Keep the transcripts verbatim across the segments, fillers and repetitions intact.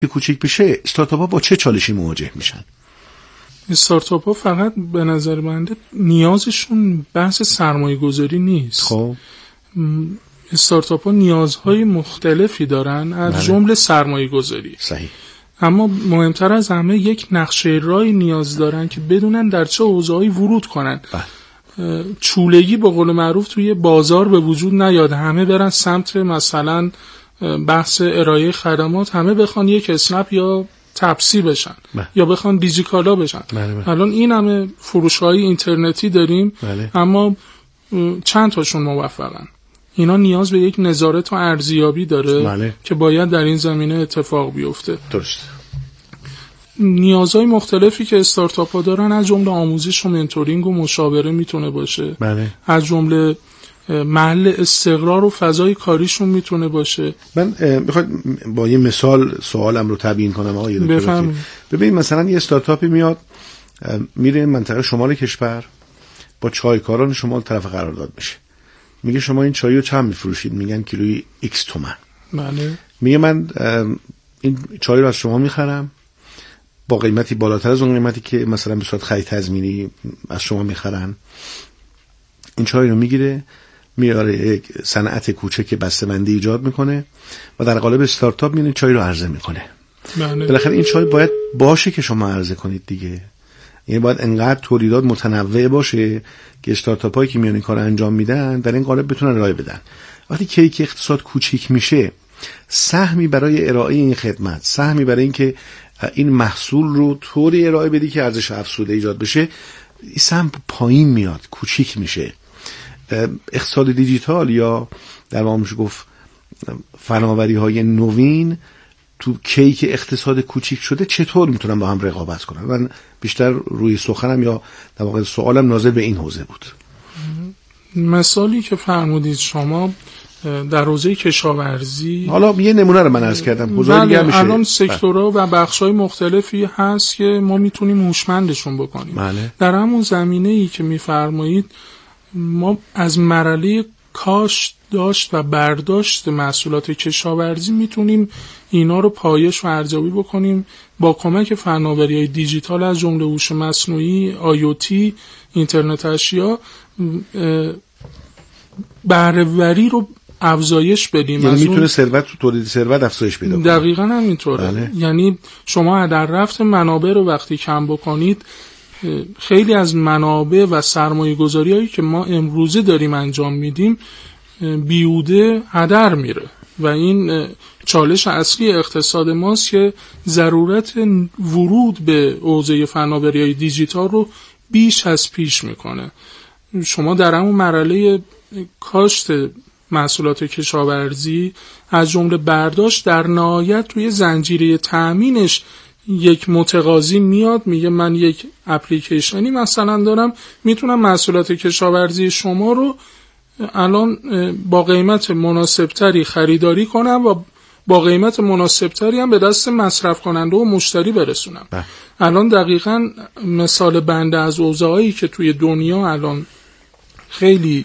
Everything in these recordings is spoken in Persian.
کوچیک بشه استارتاپ‌ها با چه چالشی مواجه میشن؟ استارتاپ‌ها فقط به نظر من نیازشون بحث سرمایه‌گذاری نیست. خب استارتاپ‌ها نیازهای مختلفی دارن از جمله سرمایه‌گذاری. صحیح. اما مهمتر از همه یک نقشه رای نیاز دارن که بدونن در چه حوزه‌ای ورود کنن. بله. چولگی به قول معروف توی بازار به وجود نیاد، همه برن سمت مثلا بحث ارائه خدمات، همه بخوان یک اسنپ یا تپسی بشن بله. یا بخوان دیجیکالا بشن. بله بله. الان این همه فروش‌های اینترنتی داریم بله. اما چند تاشون موفقن. اینا نیاز به یک نظارت و ارزیابی داره بله. که باید در این زمینه اتفاق بیفته. درست. نیازهای مختلفی که استارتاپ ها دارن از جمله آموزش و منتورینگ و مشاوره میتونه باشه. بله. از جمله محل استقرار و فضای کاریشون میتونه باشه. من میخواد با یه مثال سوالم رو تبیین کنم آقای دکتر. بفرمایید. ببین مثلا یه استارتاپی میاد میره منطقه شمال کشور، با چایکاران شمال طرف قرارداد میشه، میگه شما این چای رو چند میفروشید؟ میگن کیلویی ایکس تومن. بله. میگه من این چای رو از شما میخرم با قیمتی بالاتر از اون قیمتی که مثلا به صورت خرید تضمینی از شما میخرن. این چای رو میگیره میاره یک صنعت کوچک بسته‌بندی ایجاد میکنه و در قالب استارتاپ میونه چای رو عرضه میکنه. بله. بالاخره این چای باید باشه که شما عرضه کنید دیگه. یعنی باید انقدر تولیدات متنوع باشه که استارتاپایی که میان این کارو انجام میدن در این قالب بتونن ارائه بدن. وقتی کیک اقتصاد کوچیک میشه، سهمی برای ارائه این خدمت، سهمی برای اینکه این محصول رو طوری ارائه بدی که ارزش افزوده ایجاد بشه، این سهم پایین میاد، کوچیک میشه. اقتصاد دیجیتال یا در واقع میشه گفت فناوری‌های نوین تو کیک اقتصاد کوچیک شده چطور میتونن با هم رقابت کنن؟ من بیشتر روی سخنم یا در واقع سوالم ناظر به این حوزه بود. مثالی که فرمودید شما در حوزه کشاورزی، حالا یه نمونه رو من عرض کردم، حوزه دیگه میشه. الان سکتورها و بخش‌های مختلفی هست که ما میتونیم هوشمندشون بکنیم. بله. در همون زمینه‌ای که میفرمایید ما از مرحله کاشت، داشت و برداشت محصولات کشاورزی میتونیم اینا رو پایش و ارزیابی بکنیم با کمک فناوری‌های دیجیتال از جمله هوش مصنوعی، آی او تی، اینترنت اشیا، بهره‌وری رو افزایش بدیم. یعنی میتونه ثروت تو تولید ثروت افزایش پیدا کنه. دقیقاً همینطوره. بله. یعنی شما در رفت منابع رو وقتی کم بکنید، خیلی از منابع و سرمایه گذاری هایی که ما امروزه داریم انجام میدیم بیهوده هدر میره و این چالش اصلی اقتصاد ماست که ضرورت ورود به حوزه فناوری های دیجیتال رو بیش از پیش میکنه. شما در همون مرحله کاشت محصولات کشاورزی از جمله برداشت، در نهایت توی زنجیره تأمینش یک متقاضی میاد میگه من یک اپلیکیشنی مثلا دارم، میتونم محصولات کشاورزی شما رو الان با قیمت مناسبتری خریداری کنم و با قیمت مناسبتری هم به دست مصرف کننده و مشتری برسونم. بله. الان دقیقاً مثال بنده از اوضاعی که توی دنیا الان خیلی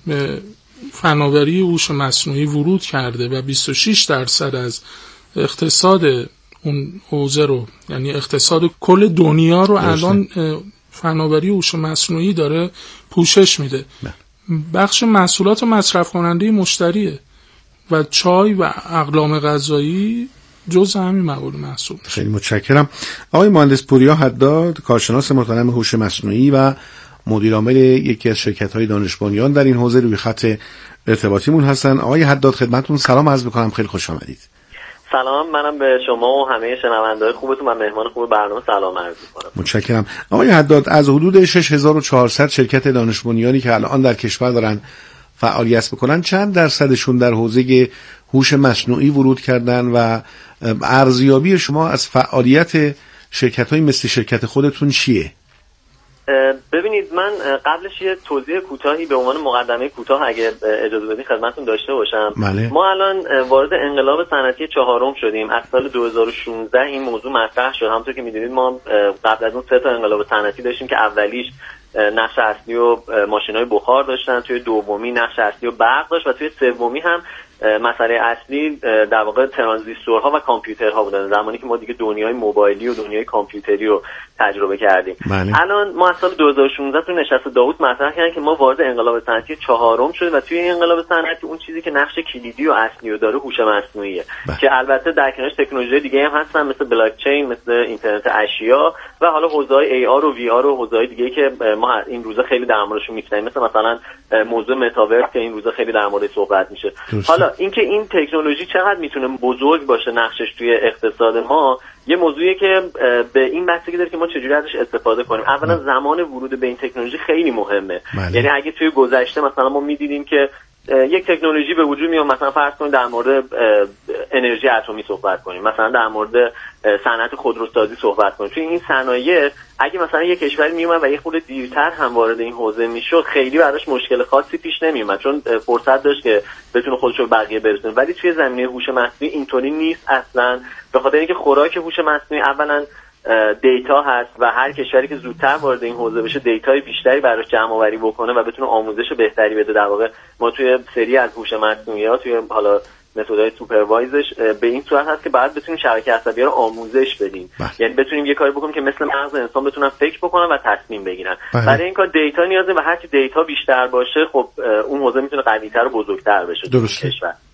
فناوری هوش مصنوعی ورود کرده و بیست و شش درصد از اقتصاد اون حوزه رو، یعنی اقتصاد کل دنیا رو الان فناوری هوش مصنوعی داره پوشش میده. بله. بخش محصولات مصرف کننده مشتریه و چای و اقلام غذایی جز همین موارد محسوب. خیلی متشکرم. آقای مهندس پوریا حداد، کارشناس محترم هوش مصنوعی و مدیر عامل یکی از شرکت‌های دانش بنیان در این حوزه روی خط ارتباطیمون هستن. آقای حداد خدمتتون سلام عرض می‌کنم، خیلی خوش آمدید. سلام، منم به شما و همه شنونده‌های خوبتون و مهمان خوب برنامه سلام عرض می‌کنم. متشکرم. آقای حداد، از حدود شش هزار و چهارصد شرکت دانش بنیانی که الان در کشور دارن فعالیت می‌کنن، چند درصدشون در حوزه هوش مصنوعی ورود کردن و ارزیابی شما از فعالیت شرکت‌های مثل شرکت خودتون چیه؟ ببینید، من قبلش یه توضیح کوتاهی به عنوان مقدمه کوتاه اگه اجازه بدین خدمتتون داشته باشم. بله. ما الان وارد انقلاب صنعتی چهارم شدیم. از سال دو هزار و شانزده این موضوع مطرح شد. همونطور که می‌دونید ما قبل از اون سه تا انقلاب صنعتی داشتیم که اولیش نقش اصلی و ماشین‌های بخار داشتن، توی دومی نقش اصلی و برق داشت و توی سومی هم مسئله اصلی در واقع ترانزیستورها و کامپیوترها بودن، زمانی که ما دیگه دنیای موبایلی و دنیای کامپیوتری رو تجربه کردیم. بله. الان ما از سال دو هزار و شانزده تو نشست داوود مطرح کردن که ما وارد انقلاب صنعتی چهارم شدیم و توی این انقلاب صنعتی اون چیزی که نقش کلیدی و اصلی رو داره هوش مصنوعیه که البته در کنارش تکنولوژی دیگه هم هستن مثل بلاک چین، مثل اینترنت اشیا و حالا حوزه‌های ای آر و وی آر و حوزه‌های دیگه که ما این روزا خیلی در موردشون می‌شنویم، مثل مثلا موضوع متاورس که این روزا خیلی در موردش صحبت میشه. حالا اینکه این تکنولوژی چقدر میتونه بزرگ باشه نقشش توی اقتصاد ما یه موضوعیه که به این بستگی داره که ما چجوری ازش استفاده کنیم. اولا زمان ورود به این تکنولوژی خیلی مهمه. بله. یعنی اگه توی گذشته مثلا ما می‌دیدیم که یک تکنولوژی به وجود میاد، مثلا فرض کنید در مورد انرژی اتمی صحبت کنیم، مثلا در مورد صنعت خودروسازی صحبت کنیم، توی این صنایع اگه مثلا یک کشوری میومد و یه خورده دیرتر هم وارد این حوزه میشد خیلی براش مشکل خاصی پیش نمیومد، چون فرصت داشت که بتونه خودش رو بقیه برسونه. ولی توی زمینه هوش مصنوعی اینطوری نیست اصلا، به خاطر اینکه خوراک هوش مصنوعی اولا دیتا هست و هر کشوری که زودتر وارد این حوزه بشه دیتای بیشتری براش جمع آوری بکنه و بتونه آموزش بهتری بده. در واقع ما توی سری از هوش مصنوعی ها توی حالا متدهای سوپروایزش به این صورت هست که بعد بتونیم شبکه عصبی رو آموزش بدیم. بله. یعنی بتونیم یه کاری بکنیم که مثل مغز انسان بتونن فکر بکنن و تصمیم بگیرن. بله. برای این کار دیتا نیازه و هر چی دیتا بیشتر باشه خب اون حوزه میتونه قوی‌تر و بزرگتر بشه. درسته.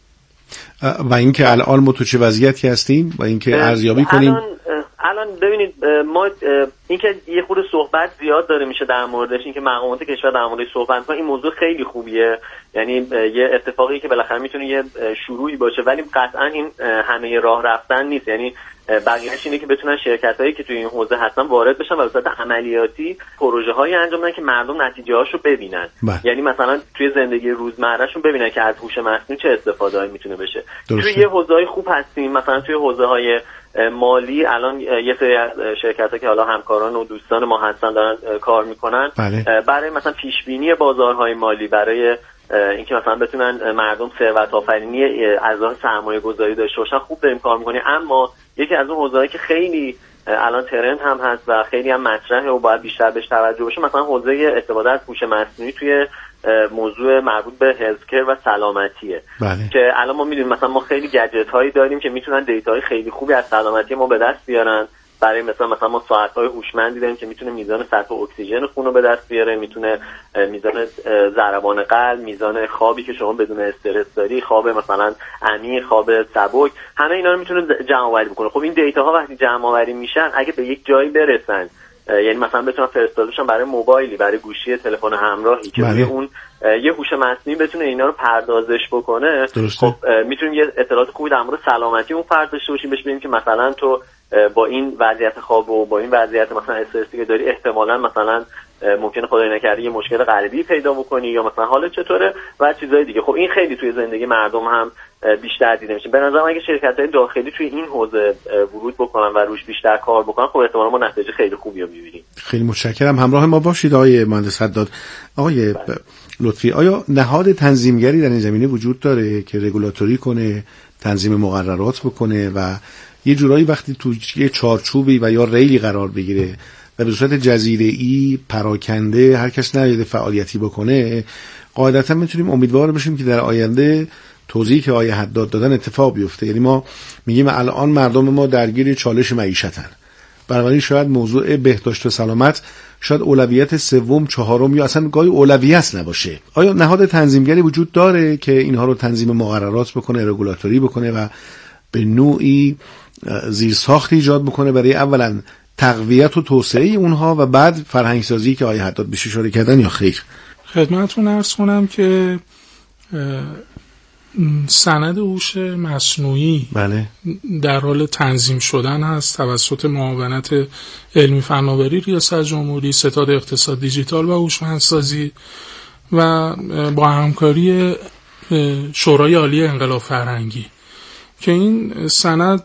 و اینکه الان ما تو چه وضعیتی هستیم و اینکه ارزیابی کنیم. الان الان ببینید ما اینکه یه خورده صحبت زیاد داره میشه در موردش، اینکه مقامات کشور در موردش صحبت کنن، این موضوع خیلی خوبیه، یعنی یه اتفاقی که بالاخره میتونه یه شروعی باشه، ولی قطعا این همه راه رفتن نیست. یعنی بقیه‌اش اینه که بتونن شرکتایی که توی این حوزه هستن وارد بشن و به صورت عملیاتی پروژه‌هایی انجام بدن که مردم نتیجه‌هاشو ببینن. بله. یعنی مثلا توی زندگی روزمرهشون ببینن که از هوش مصنوعی چه استفاده‌ای میتونه بشه. درسته. توی یه حوزه‌های خوب هستیم، مثلا توی حوزه‌های مالی الان یه سری از شرکت‌ها که حالا همکاران و دوستان ما هستن دارن کار میکنن. بله. برای مثلا پیشبینی بازارهای مالی، برای اینکه مثلا بتونن مردم ثروت آفرینی از راه سرمایه گذاری داشته باشن خوب داریم کار میکنیم. اما یکی از اون حوزه‌ای که خیلی الان ترند هم هست و خیلی هم مطرحه و باید بیشتر بهش توجه بشه، مثلا حوزه استفاده از هوش مصنوعی توی موضوع مربوط به هلثکر و سلامتیه. بله. که الان ما میدونیم مثلا ما خیلی گجت هایی داریم که میتونن دیتاهای خیلی خوبی از سلامتی ما به دست بیارن. برای مثلا مثلا ما ساعت‌های هوشمندی داریم که میتونه میزان سطح اکسیژن خون رو به دست بیاره، میتونه میزان ضربان قلب، میزان خوابی که شما بدون استرس داری، خواب مثلا عمیق، خواب سبک، همه اینا رو میتونه جمع آوری بکنه. خب این دیتاها وقتی جمع آوری میشن اگه به یک جایی برسن، یعنی مثلا بتونن فرستاده بشن برای موبایلی، برای گوشی تلفن همراهی که روی اون یه هوش مصنوعی بتونه اینا رو پردازش بکنه، خب میتونیم یه اطلاعات خوبی در مورد سلامتی اون فرد داشته باشیم، بهش بگیم که مثلا تو با این وضعیت خواب و با این وضعیت مثلا استرسی که داری احتمالاً مثلا ممکنه خدای نکرده یه مشکل قلبی پیدا بکنی یا مثلا حالت چطوره و چیزای دیگه. خب این خیلی توی زندگی مردم هم بیشتر دیده میشه. به نظرم اگه شرکت‌های داخلی توی این حوزه ورود بکنن و روش بیشتر کار بکنن خب احتمالاً ما نتیجه خیلی خوبی رو می‌بینیم. خیلی متشکرم. همراه ما باشید آقای مهندس حداد. آقای ب... لطفی، آیا نهاد تنظیمگری در این زمینه وجود داره که رگولاتوری کنه، تنظیم مقررات بکنه و یه جورایی وقتی تو یه چارچوبی و یا ریلی قرار بگیره و به صورت جزیره‌ای پراکنده هر کس نهاد فعالیتی بکنه، قاعدتا میتونیم امیدوار بشیم که در آینده توضیحی که آیه حداد دادن اتفاق بیفته؟ یعنی ما میگیم الان مردم ما درگیر چالش معیشتن، بنابراین شاید موضوع بهداشت و سلامت شاید اولویت سوم، چهارم یا اصلا گاهی اولویت نباشه. آیا نهاد تنظیمگری وجود داره که اینها رو تنظیم مقررات بکنه، رگولاتوری بکنه و به نوعی زیرساختی ایجاد بکنه برای اولا تقویت و توسعه اونها و بعد فرهنگسازی که آیه حداد بهش اشاره کردن، یا خیر؟ خدمتتون عرض کنم که سند هوش مصنوعی بله. در حال تنظیم شدن هست توسط معاونت علمی فناوری ریاست جمهوری، ستاد اقتصاد دیجیتال و هوشمندسازی و با همکاری شورای عالی انقلاب فرهنگی، که این سند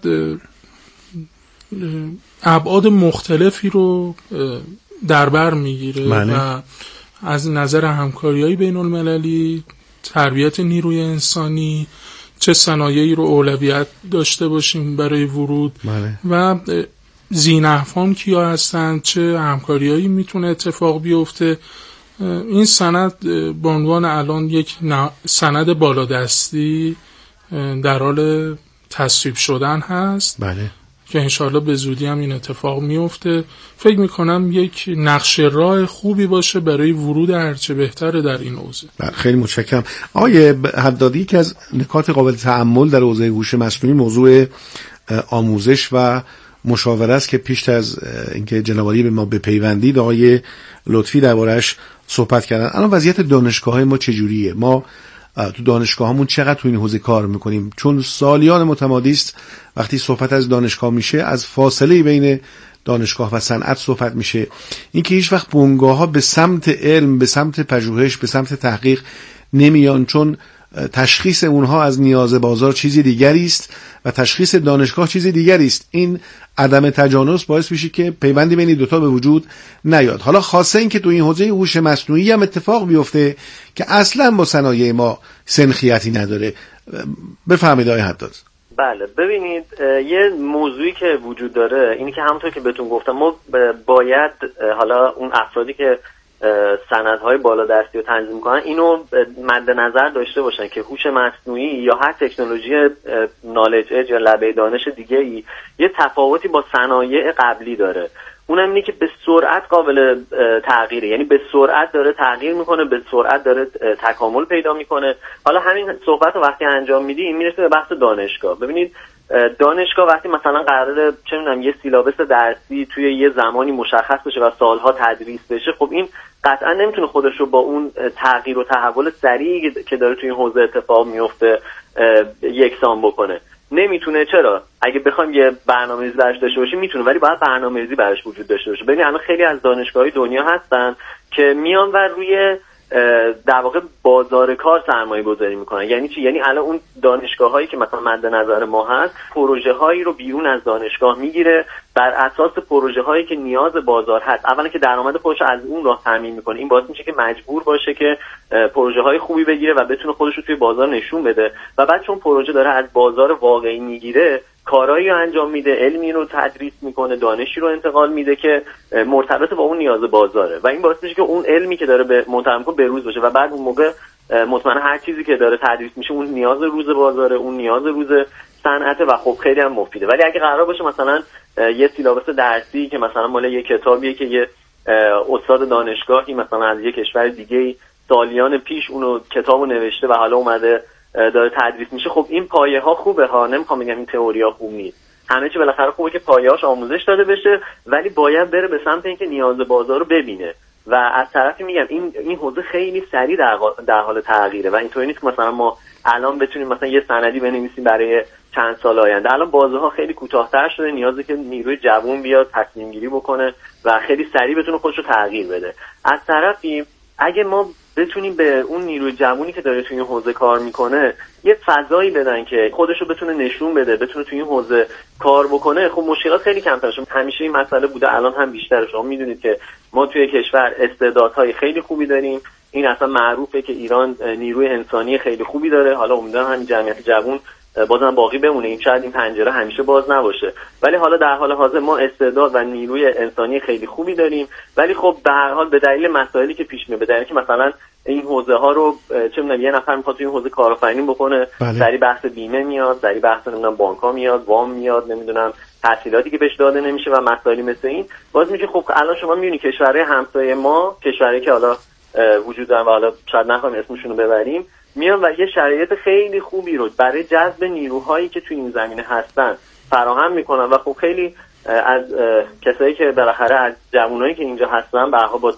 ابعاد مختلفی رو در بر میگیره بله. و از نظر همکاری‌های بین‌المللی، تربیت نیروی انسانی، چه صنایعی رو اولویت داشته باشیم برای ورود بله. و ذی‌نحوان کیا هستن، چه همکاری‌هایی میتونه اتفاق بیفته. این سند به عنوان الان یک سند بالادستی در حال تصویب شدن هست. بله. که انشاءالله به زودی هم این اتفاق میفته. فکر میکنم یک نقشه راه خوبی باشه برای ورود هرچه بهتره در این حوزه. خیلی متشکرم. آقای حدادی، که از نکات قابل تأمل در حوزه هوش مصنوعی موضوع آموزش و مشاوره است که پیش از اینکه جنابعالی به ما بپیوندید آقای لطفی درباره‌اش صحبت کردن. الان وضعیت دانشگاه‌های ما چجوریه؟ ما تو دانشگاهامون چقدر تو این حوزه کار میکنیم؟ چون سالیان متمادی است وقتی صحبت از دانشگاه میشه از فاصله بین دانشگاه و صنعت صحبت میشه. اینکه هیچ وقت بنگاه‌ها به سمت علم، به سمت پژوهش، به سمت تحقیق نمیان، چون تشخیص اونها از نیاز بازار چیزی دیگری است و تشخیص دانشگاه چیزی دیگری است. این عدم تجانس باعث میشه که پیوندی بین دو تا به وجود نیاد. حالا خاصه این که تو این حوزه هوش مصنوعی هم اتفاق بیفته که اصلا با صنایع ما سنخیتی نداره. بفهمید آقای حداد. بله، ببینید یه موضوعی که وجود داره اینی که همونطور که بهتون گفتم ما باید حالا اون افرادی که سندهای بالادستی رو تنظیم میکنن اینو مد نظر داشته باشن که هوش مصنوعی یا هر تکنولوژی نالج اج یا لبه دانش دیگه ای یه تفاوتی با صنایع قبلی داره. اونم اینه که به سرعت قابل تغییره، یعنی به سرعت داره تغییر میکنه، به سرعت داره تکامل پیدا میکنه. حالا همین صحبت رو وقتی انجام میدی این میرسه به بحث دانشگاه. ببینید دانشگاه وقتی مثلا قراره چه میدونم یه سیلابس درسی توی یه زمانی مشخص بشه و سالها تدریس بشه، خب این قطعا نمیتونه خودش رو با اون تغییر و تحول سریعی که داره توی این حوزه اتفاق میفته یکسان بکنه. نمیتونه. چرا؟ اگه بخوایم یه برنامه‌ریزی براش داشته باشیم میتونه، ولی باید برنامه‌ریزی براش وجود داشته باشه. ببین الان خیلی از دانشگاه‌های دنیا هستن که میان و روی در واقع بازار کار سرمایه گذاری میکنن. یعنی چی؟ یعنی الان اون دانشگاه هایی که مثلا مد نظر ما هست پروژه هایی رو بیرون از دانشگاه میگیره، بر اساس پروژه هایی که نیاز بازار هست. اولا که درآمد خودش از اون راه تامین میکنه، این باعث میشه که مجبور باشه که پروژه های خوبی بگیره و بتونه خودش رو توی بازار نشون بده. و بعد چون پروژه داره از بازار واقعی میگیره، کارایی رو انجام میده، علمی رو تدریس میکنه، دانشی رو انتقال میده که مرتبط با اون نیاز بازاره و این باعث میشه که اون علمی که داره به منتقل میکنه بروز باشه و بعد اون موقع مطمئنا هر چیزی که داره تدریس میشه اون نیاز روز بازاره، اون نیاز روز صنعته و خب خیلی هم مفیده. ولی اگه قرار باشه مثلا یه سیلابس درسی که مثلا مال یه کتابیه که یه استاد دانشگاهی مثلا از یه کشور دیگه سالیان پیش اونو کتابو نوشته و حالا اومده داره تدریس میشه، خب این پایه ها خوبه ها، نمیخوام بگم این تئوری ها خوب نیست، همه چی بالاخره خوبه که پایه‌هاش آموزش داده بشه، ولی باید بره به سمت اینکه نیاز بازار رو ببینه. و از طرفی میگم این این حوزه خیلی سریع در, در حال تغییره و اینطوری نیست که مثلا ما الان بتونیم مثلا یه سندی بنویسیم برای چند سال آینده. الان بازارها خیلی کوتاه‌تر شده، نیازه که نیروی جوان بیاد تصمیم گیری بکنه و خیلی سریع بتونه خودش رو تغییر بده. از طرفی اگه ما بتونیم به اون نیروی جوانی که داره توی این حوزه کار میکنه یه فضایی بدن که خودشو بتونه نشون بده، بتونه توی این حوزه کار بکنه، خب مشکلات خیلی کمتر شد. همیشه این مسئله بوده، الان هم بیشتر. شما میدونید که ما توی کشور استعدادهای خیلی خوبی داریم، این اصلا معروفه که ایران نیروی انسانی خیلی خوبی داره. حالا امیدوارم همین جمعیت جوان بازم باقی بمونه، این شاید این پنجره همیشه باز نباشه، ولی حالا در حال حاضر ما استعداد و نیروی انسانی خیلی خوبی داریم. ولی خب به هر حال به دلیل مسائلی که پیش میاد، به دلیل که مثلا این حوزه ها رو چه میدونم یه نفر میخواد توی این حوزه کارآفرینی بکنه، سری بحث بیمه میاد، سری بحث نمیدونم بانک ها میاد، وام میاد، نمیدونم تحصیلاتی که بهش داده نمیشه و مسائلی مثل این، باز میگه خب الان شما میبینی کشورهای همسایه ما، کشورهایی که حالا وجود دارن و حالا شاید نخوایم اسمشون رو ببریم، میان و یه شرایط خیلی خوبی رو برای جذب نیروهایی که توی این زمینه هستن فراهم میکنن و خب خیلی از کسایی که بالاخره از جوانایی که اینجا هستن برها با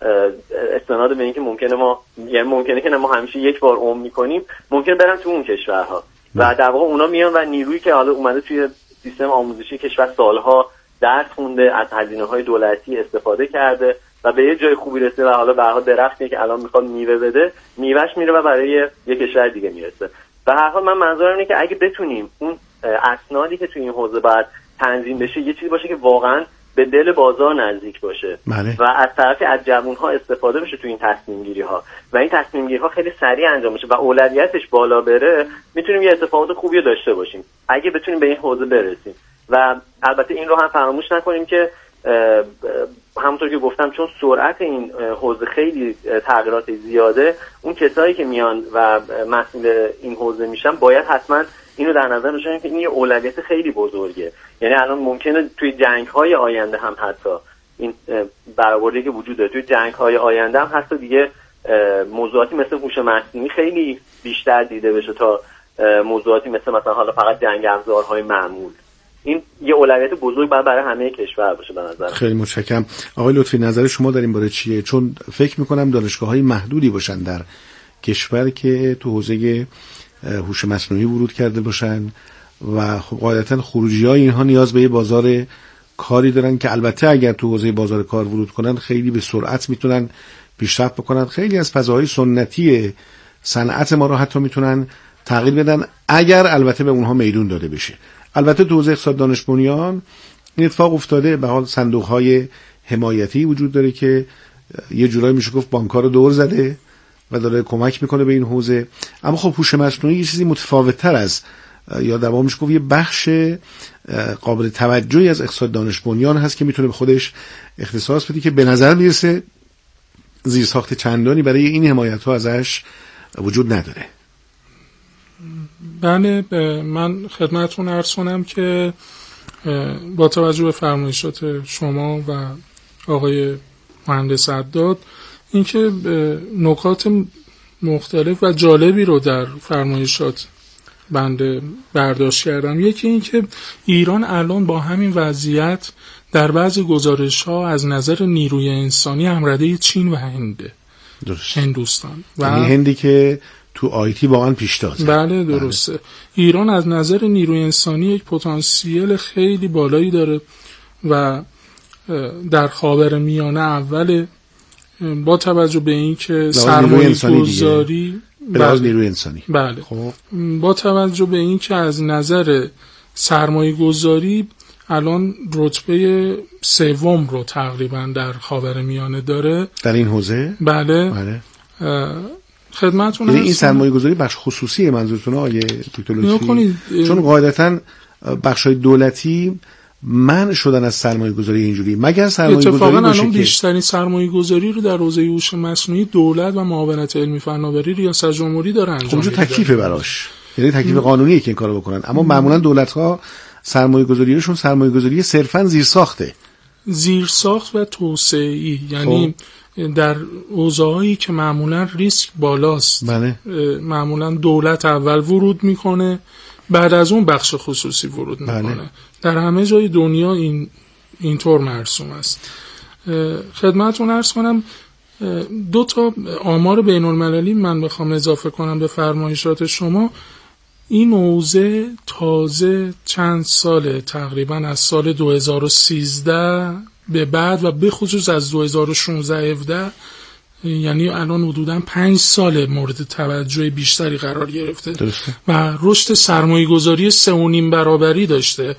استناد به اینکه ممکنه ما یعنی ممکنه که ما همیشه یک بار عمر میکنیم، ممکنه برن تو اون کشورها و در واقع اونا میان و نیرویی که حالا اومده توی سیستم آموزشی کشور سالها درس خونده، از هزینه‌های دولتی استفاده کرده و به یه جای خوبی رسیده و حالا به هر حال درختی که الان میخواد میوه بده، میوهش میره و برای یه کشور دیگه میرسه. به هر حال من منظورم اینه که اگه بتونیم اون اسنادی که توی این حوزه باید تنظیم بشه یه چیزی باشه که واقعا به دل بازار نزدیک باشه ماله. و از طرفی از جوان‌ها استفاده بشه توی این تصمیم گیری ها و این تصمیم گیری ها خیلی سریع انجام بشه و اولویتش بالا بره، میتونیم یه اتفاقات خوبی رو داشته باشیم اگه بتونیم به این حوزه برسیم. و البته این رو هم فراموش نکنیم که همونطور که گفتم چون سرعت این حوزه خیلی تغییرات زیاده، اون کسایی که میان و مسئول این حوزه میشن باید حتما اینو در نظر داشته باشن که این یه اولویت خیلی بزرگه. یعنی الان ممکنه توی جنگ‌های آینده هم حتی این برآوردی که وجود داره، توی جنگ‌های آینده هم حتی دیگه موضوعاتی مثل هوش مصنوعی خیلی بیشتر دیده بشه تا موضوعاتی مثل مثلا حالا فقط جنگ افزارهای معمول. این یه اولویت بزرگ باید برای همه کشور باشه به نظر. خیلی متشکرم. آقای لطفی نظر شما در این باره چیه؟ چون فکر می‌کنم دانشگاه‌های محدودی باشن در کشور که تو حوزه هوش مصنوعی ورود کرده باشن و خب قاعدتاً خروجی‌های اینها نیاز به یه بازار کاری دارن که البته اگر تو حوزه بازار کار ورود کنن خیلی به سرعت میتونن پیشرفت بکنن، خیلی از فضاهای سنتی صنعت ما رو حتی میتونن تغییر بدن اگر البته به اونها میدون داده بشه. البته تو حوزه اقتصاد دانش بنیان این اتفاق افتاده، به حال صندوق‌های حمایتی وجود داره که یه جورایی میشه گفت بانک‌ها رو دور زده و داره کمک میکنه به این حوزه. اما خب هوش مصنوعی یه چیزی متفاوت‌تر از یا در واقع میشه گفت یه بخش قابل توجهی از اقتصاد دانش بنیان هست که میتونه به خودش اختصاص بده که به نظر میرسه زیرساخت چندانی برای این حمایت‌ها ازش وجود نداره. بله، من خدمتتون عرض کنم که با توجه به فرمایشات شما و آقای مهندس عداد اینکه نکات مختلف و جالبی رو در فرمایشات بنده برداشت کردم. یکی این که ایران الان با همین وضعیت در بعضی گزارش‌ها از نظر نیروی انسانی همرده چین و هنده. درست. هندوستان و هندی که تو آیتی واقعا پیشتازه. بله درسته. بله. ایران از نظر نیروی انسانی یک پتانسیل خیلی بالایی داره و در خاورمیانه اول با توجه به این که سرمایه گذاری بله نیروی انسانی بله خب. با توجه به این که از نظر سرمایه گذاری الان رتبه سوم رو تقریبا در خاورمیانه داره در این حوزه. بله بله خدمتتون یعنی این سرمایه گذاری بخش خصوصی منظورتونه آیه دکتر لطفی؟ چون قاعدتاً بخشای دولتی منع شدن از سرمایه گذاری اینجوری مگر سرمایه گذاری باشه. اتفاقا الان بیشترین سرمایه گذاری رو در حوزه هوش مصنوعی دولت و معاونت علمی فناوری ریاست جمهوری داره انجام میده. خب تکلیفه براش، یعنی تکلیف قانونیه که این کارو بکنن، اما معمولا دولت‌ها سرمایه گذاریشون سرمایه گذاری صرفاً زیرساخته، زیرساخت و توسعه‌ای، یعنی خب. در حوزه‌هایی که معمولا ریسک بالاست بله. معمولا دولت اول ورود میکنه بعد از اون بخش خصوصی ورود میکنه. بله. در همه جای دنیا این اینطور مرسوم است. خدمتتون عرض کنم دو تا آمار بین المللی من بخوام اضافه کنم به فرمایشات شما. این حوزه تازه چند ساله، تقریبا از سال دو هزار و سیزده به بعد و به خصوص از دو هزار و شانزده هفده یعنی الان حدوداً پنج سال مورد توجه بیشتری قرار گرفته. درسته. و رشد سرمایه گذاری سه و نیم برابری داشته.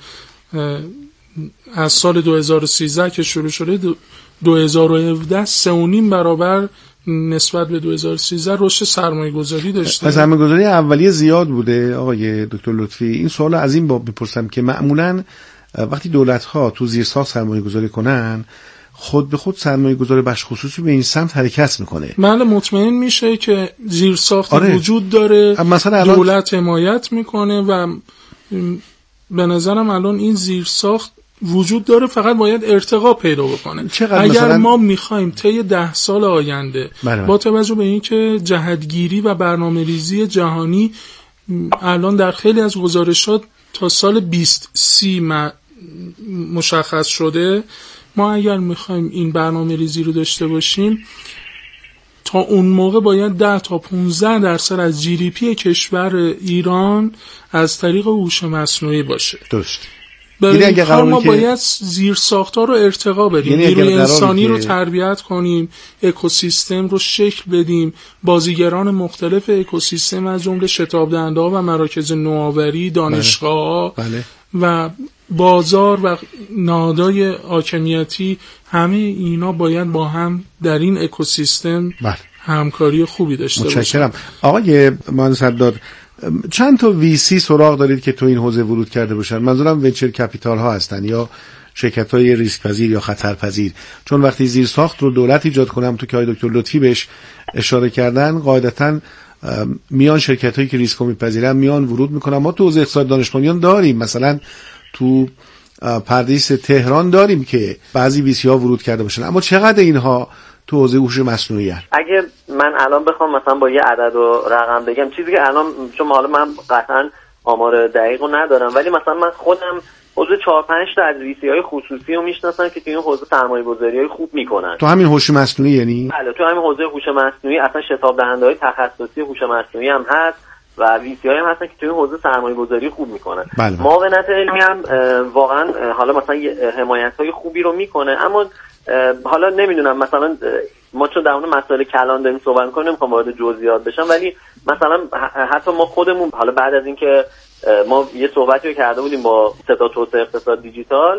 از سال دو هزار و سیزده که شروع شده دو هزار و هفده سه و نیم برابر نسبت به دو هزار و سیزده رشد سرمایه گذاری داشته. پس سرمایه گذاری اولیه زیاد بوده آقای دکتر لطفی. این سوال از این باب میپرسم که معمولاً وقتی دولت‌ها تو زیرساخت سرمایه گذاری کنن خود به خود سرمایه گذاری بخش خصوصی به این سمت حرکت میکنه. بله مطمئن میشه که زیرساخت آره. وجود داره، مثلا دولت حمایت میکنه و به نظرم الان این زیرساخت وجود داره، فقط باید ارتقا پیدا بکنه. اگر مثلا... ما میخوایم طی ده سال آینده بله. با توجه به اینکه جهتگیری و برنامه‌ریزی جهانی الان در خیلی از گزارشات تا سال بیست سی مشخص شده، ما اگر میخوایم این برنامه ریزی رو داشته باشیم تا اون موقع باید ده تا پانزده درصد از جی دی پی کشور ایران از طریق هوش مصنوعی باشه. درست. برای این کار ما که... باید زیر ساختار رو ارتقا بدیم، یعنی نیروی انسانی رو تربیت کنیم، اکوسیستم رو شکل بدیم، بازیگران مختلف اکوسیستم از جمله شتاب دهنده‌ها و مراکز نوآوری، دانشگاه‌ها بله. بله. و بازار و نهادهای حاکمیتی، همه اینا باید با هم در این اکوسیستم بله. همکاری خوبی داشته باشن. متشکرم. آقای مهندس عداد، چند تا وی سی سراغ دارید که تو این حوزه ورود کرده باشن؟ منظورم ونچر کپیتال ها هستن یا شرکت‌های ریسک پذیر یا خطر پذیر. چون وقتی زیرساخت رو دولت ایجاد کنم تو که آقای دکتر لطفی بهش اشاره کردن، قاعدتاً میان شرکت‌هایی که ریسک رو میپذیرن میان ورود میکنن. ما تو حوزه اقتصاد دانش بنیان داریم، مثلا تو پردیس تهران داریم که بعضی ویسی‌ها ورود کرده باشن، اما چقدر اینها تو حوزه هوش مصنوعی هست؟ اگه من الان بخوام مثلا با یه عدد و رقم بگم، چیزی که الان چون حالا من قطعا آمار دقیق رو ندارم، ولی مثلا من خودم حوزه چهار پنج تا از ویسی‌های خصوصی رو میشناسم که تو این حوزه سرمایه‌گذاری‌های خوب میکنن. تو همین هوش مصنوعی یعنی؟ بله، تو همین حوزه هوش مصنوعی اصلا شتاب دهنده‌های تخصصی هوش مصنوعی هم هست و ویسی‌های هم هستن که تو این حوزه سرمایه‌گذاری خوب میکنن. بله. معاونت علمی هم واقعا حالا مثلا حمایت‌های خوبی رو میکنه، اما حالا نمیدونم مثلا ما چون در مورد مسائل کلان داریم صحبت می‌کنیم، نمی‌خوام وارد جزئیات بشم، ولی مثلا حتی ما خودمون حالا بعد از اینکه ما یه صحبتی رو کرده بودیم با صدا توسعه اقتصاد دیجیتال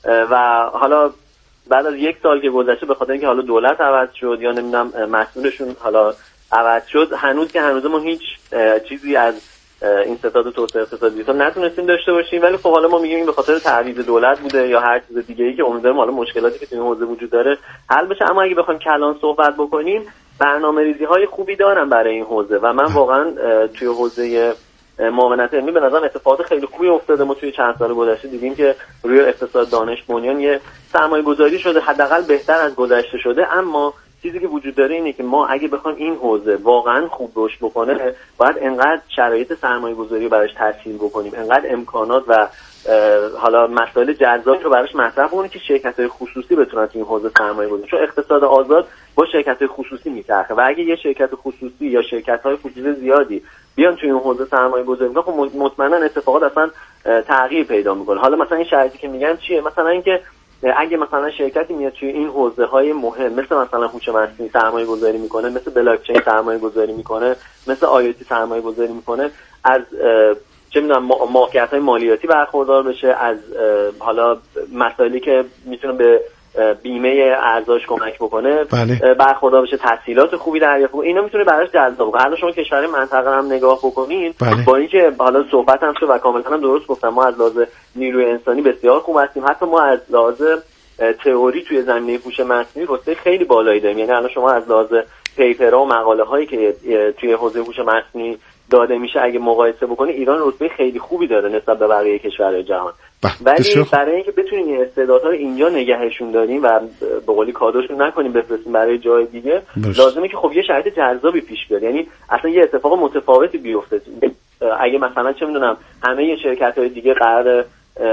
و حالا بعد از یک سال که گذشته به خاطر اینکه حالا دولت عوض شد یا نمیدونم مسئولشون حالا عوض شد، هنوز که هنوز ما هیچ چیزی از این ستاد توسعه اقتصاد دیجیتال نتونستیم داشته باشیم. ولی خب حالا ما میگیم به خاطر تعویض دولت بوده یا هر چیز دیگه‌ای که امیدوارم حالا مشکلاتی که تو این حوزه وجود داره حل بشه. اما اگه بخوایم کلان صحبت بکنیم، برنامه‌ریزی‌های خوبی دارن برای این حوزه و من واقعا توی حوزه معاونت علمی به نظرم اتفاقات خیلی خوبی افتاده. ما توی چند سال گذشته دیدیم که روی اقتصاد دانش بنیان یه سرمایه‌گذاری شده، حداقل بهتر از گذشته شده. اما چیزی که وجود داره اینه که ما اگه بخوایم این حوزه واقعا خوب رشد بکنه، باید انقدر شرایط سرمایه‌گذاری رو براش تسهیل بکنیم، انقدر امکانات و حالا مسائل جذابی رو براش مطرح بکنیم که شرکت‌های خصوصی بتونن تو این حوزه سرمایه‌گذاری، چون اقتصاد آزاد با شرکت‌های خصوصی میچرخه و اگه یه شرکت خصوصی یا شرکت‌های خصوصی زیادی بیان توی این حوزه سرمایه‌گذاری می‌کنن، خب مطمئنا اتفاقات اصلا تغییر پیدا می‌کنه. حالا مثلا این شرایطی که میگم چیه؟ مثلا اینکه اگه مثلا شرکتی میاد توی این حوزه‌های مهم مثل مثلا هوش مصنوعی سرمایه‌گذاری میکنه، مثل بلاک چین سرمایه‌گذاری میکنه، مثل آی او تی سرمایه‌گذاری میکنه، از چه میدونم موقعیت‌های مالیاتی برخوردار بشه، از حالا مسائلی که میتونه به بیمه ارزش کمک بکنه بله. برخوردار بشه، تسهیلات خوبی دریافت کنه، اینا میتونه براش جذاب باشه. حالا شما کشور منطقه هم نگاه بکنین، بله. با اینکه حالا صحبت هم شد و کاملا هم درست گفتم، ما از لحاظ نیروی انسانی بسیار خوب هستیم، حتی ما از لحاظ تئوری توی زمینه هوش مصنوعی رتبه خیلی بالایی داریم. یعنی الان شما از لحاظ پیپرها و مقاله هایی که توی حوزه هوش مصنوعی داده میشه اگه مقایسه بکنی، ایران رتبه خیلی خوبی داره نسبت به بقیه کشورهای جهان. ولی برای اینکه بتونیم این استعدادها رو اینجا نگهشون داریم و به قولی کادوشون نکنیم بفرستیم برای جای دیگه، بس. لازمه که خب یه شرایط جذابی پیش بیاد، یعنی اصلا یه اتفاق متفاوتی بیفته. اگه مثلا چه میدونم همه یه شرکت‌های دیگه قرار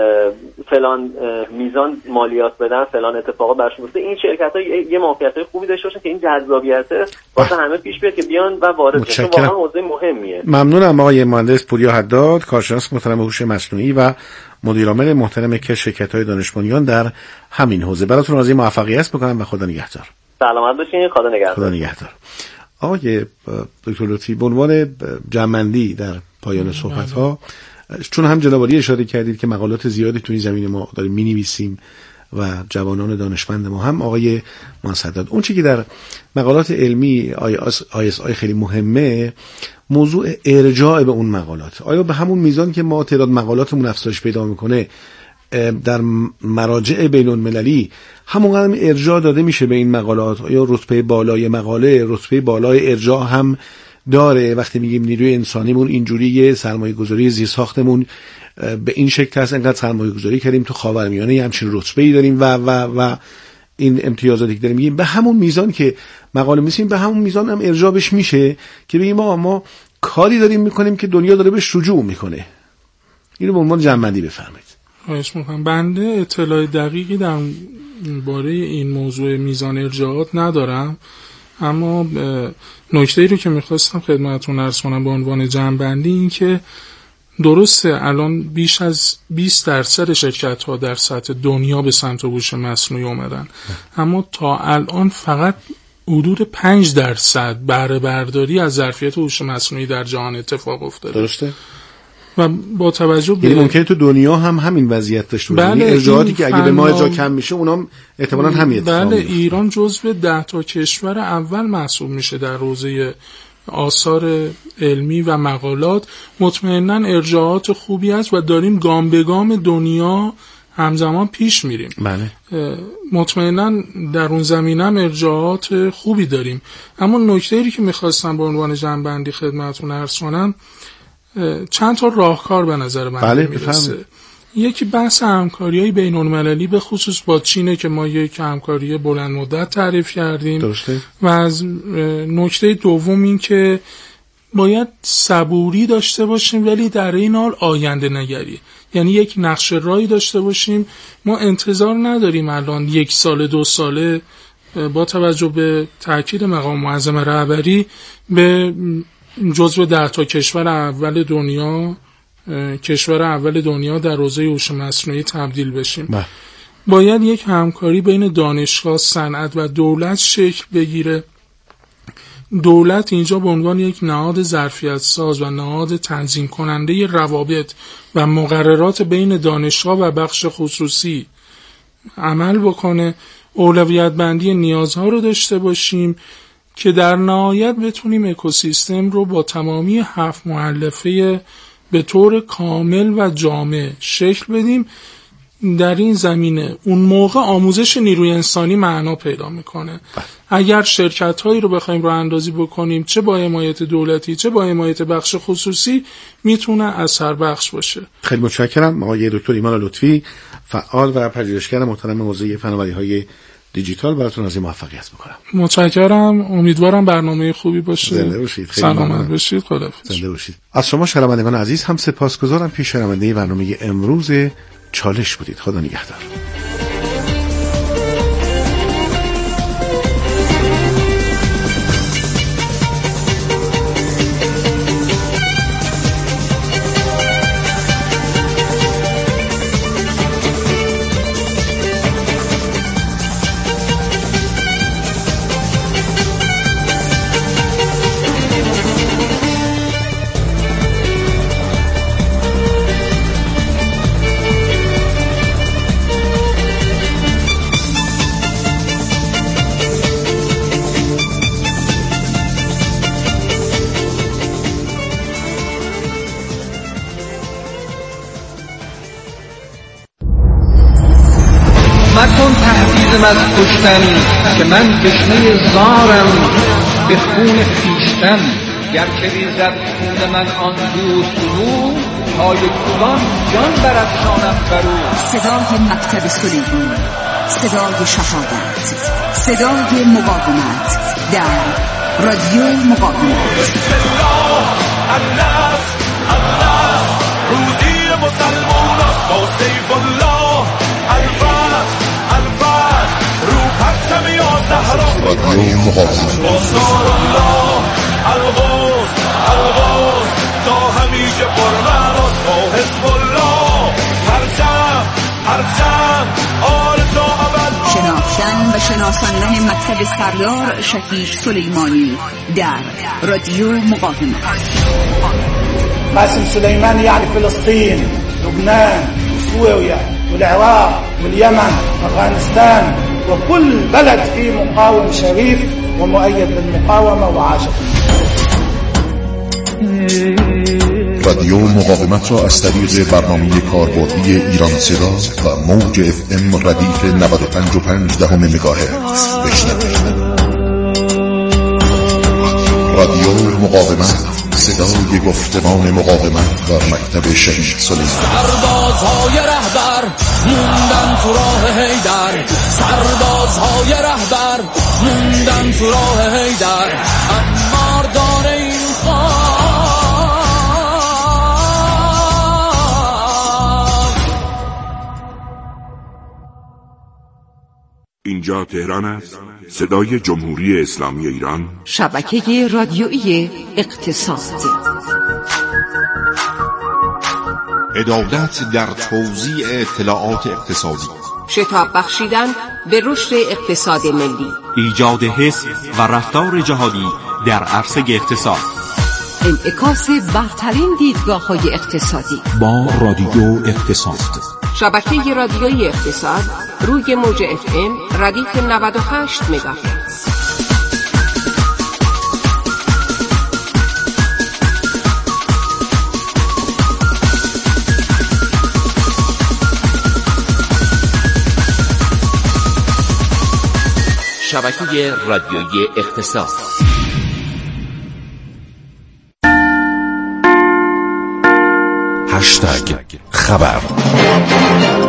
فلان میزان مالیات بدن، فلان اتفاقا براشون بیفته، این شرکت‌ها یه موقعیت خوبی داشته باشن که این جذابیت واسه همه پیش بیاد که بیان و وارد بشن. واقعا حوزه مهمیه. ممنونم آقای مهندس پوریا حداد، کارشناس محترم هوش مصنوعی و مدیر عامل محترم که شرکت‌های دانش بنیان در همین حوزه. براتون آرزوی موفقیت می‌کنم و خدا نگهدار. سلامت باشین. خدا نگهدار. خدا نگهدار. آقای دکتر لطفی، به عنوان جمع‌بندی در پایان صحبت‌ها، چون هم جناب عالی اشاره کردید که مقالات زیادی تو این زمینه ما داریم می‌نویسیم و جوانان دانشمند ما، هم آقای مصدد، اون چیزی که در مقالات علمی آی اس آی خیلی مهمه، موضوع ارجاع به اون مقالات. آیا به همون میزان که ما تعداد مقالاتمون افزایش پیدا میکنه در مراجع بین المللی همونقدر ارجاع داده میشه به این مقالات؟ آیا رتبه بالای مقاله رتبه بالای ارجاع هم داره؟ وقتی میگیم نیروی انسانیمون اینجوریه، سرمایه گذاری زیر ساختمون به این شکل هست، انقدر سرمایه گذاری کردیم تو خاورمیانه یه همچین رتبه‌ای داریم و و و این امتیازاتی که داریم، میگیم به همون میزان که مقاله می‌نویسیم به همون میزان هم ارجاع بهش میشه که بگیم ما ما کاری داریم میکنیم که دنیا داره بهش رجوع میکنه. اینو به عنوان جمع‌بندی بفرمایید. خواهش می‌کنم. بنده اطلاع دقیقی در باره این موضوع میزان ارجاعات ندارم، اما نکته‌ای رو که می‌خواستم خدمتتون عرض کنم به عنوان جمع‌بندی این که درسته الان بیش از بیست درصد شرکت‌ها در سطح دنیا به سمت هوش مصنوعی اومدن، اما تا الان فقط حدود پنج درصد بهره برداری از ظرفیت هوش مصنوعی در جهان اتفاق افتاده. درسته؟ و با توجه به یعنی ممکنه تو دنیا هم همین وضعیت داشته باشه. بله، ارجاعاتی که اگه به ما ارجاع کم میشه اونام احتمالاً همین اتفاق بله میفته. ایران جزو ده تا کشور اول محسوب میشه در حوزه آثار علمی و مقالات. مطمئناً ارجاعات خوبی است و داریم گام به گام دنیا همزمان پیش میریم. بله. مطمئنا در اون زمینه هم ارجاعات خوبی داریم، اما نکته‌ای که میخواستم به عنوان جنبندی خدمتتون عرض کنم، چند تا راهکار به نظر من بله میرسه. یکی بحث همکاری‌های بین‌المللی به خصوص با چینه که ما یک همکاری بلند مدت تعریف کردیم. درسته. و از نکته دوم این که باید صبوری داشته باشیم ولی در این حال آینده نگری، یعنی یک نقشه راهی داشته باشیم. ما انتظار نداریم الان یک سال دو ساله با توجه به تاکید مقام معظم رهبری به جزو ده تا کشور اول دنیا کشور اول دنیا در حوزه هوش مصنوعی تبدیل بشیم. با. باید یک همکاری بین دانشگاه، صنعت و دولت شکل بگیره. دولت اینجا به عنوان یک نهاد ظرفیت ساز و نهاد تنظیم کننده روابط و مقررات بین دانشگاه و بخش خصوصی عمل بکنه. اولویت بندی نیازها رو داشته باشیم که در نهایت بتونیم اکوسیستم رو با تمامی هفت مؤلفه به طور کامل و جامع شکل بدیم. در این زمینه اون موقع آموزش نیروی انسانی معنا پیدا میکنه. اگر شرکت هایی رو بخوایم راه اندازی بکنیم، چه با حمایت دولتی چه با حمایت بخش خصوصی، میتونه اثر بخش باشه. خیلی متشکرم آقای دکتر ایمان لطفی، فعال و پژوهشگر محترم حوزه فناوری‌های دیجیتال، براتون از موفقیت میکنم. متشکرم، امیدوارم برنامه خوبی باشه. زنده باشید. سلامت باشید. خداحافظ. زنده باشید. از شما شنوندگان عزیز هم سپاسگزارم. پیش شنونده برنامه امروز چالش بودید. خدا نگهدار. مکن تهدیدم از کشتن که من تشنه زارم به خون خویشتن. گر که ریزد خون من آن دوست رو، پای کوبان جان برافشانم برو. صدای مکتب سلیمان، صدای شهادت، صدای مقاومت در رادیو مقاومت. الله الله روزی مسلمان است با سیف الله. الفت الفت رو پرچم یا زهرا رادیو مقاومت. بازار الله الغوث الغوث تا همیشه پرمعناست با حزب الله. پرچم پرچم آرزو ابد. شناختن و شناساندن مکتب سردار شفیع سلیمانی در رادیو مقاومت. قاسم سليماني يعني فلسطين، لبنان، سوريا والعراق واليمن وأفغانستان وكل بلد فيه مقاوم شريف ومؤيد بالمقاومة وعاشق. رادیو مقاومت را از طریق برنامه کاربردی ایران صدا و موج اف ام ردیف نود و پنج و پنج دهم مگاهرتز بشنوید. رادیو مقاومت، صدای گفتمان مقاومت و مکتب شهید سلیمان. سربازهای رهبر موندن تو راه حیدر، سربازهای رهبر موندن تو راه حیدر. انمار داره این خاک اینجا تهران است، صدای جمهوری اسلامی ایران، شبکه رادیویی اقتصاد. عدالت در توزیع اطلاعات اقتصادی، شتاب بخشیدن به رشد اقتصاد ملی، ایجاد حس و رفتار جهادی در عرصه اقتصاد، انعکاس برترین دیدگاه‌های اقتصادی با رادیو اقتصاد. شبکه رادیویی اقتصاد روی موج اف ام ردیف نود و هشت مگاهرتز. شبکه رادیویی اقتصاد. هشتگ خبر.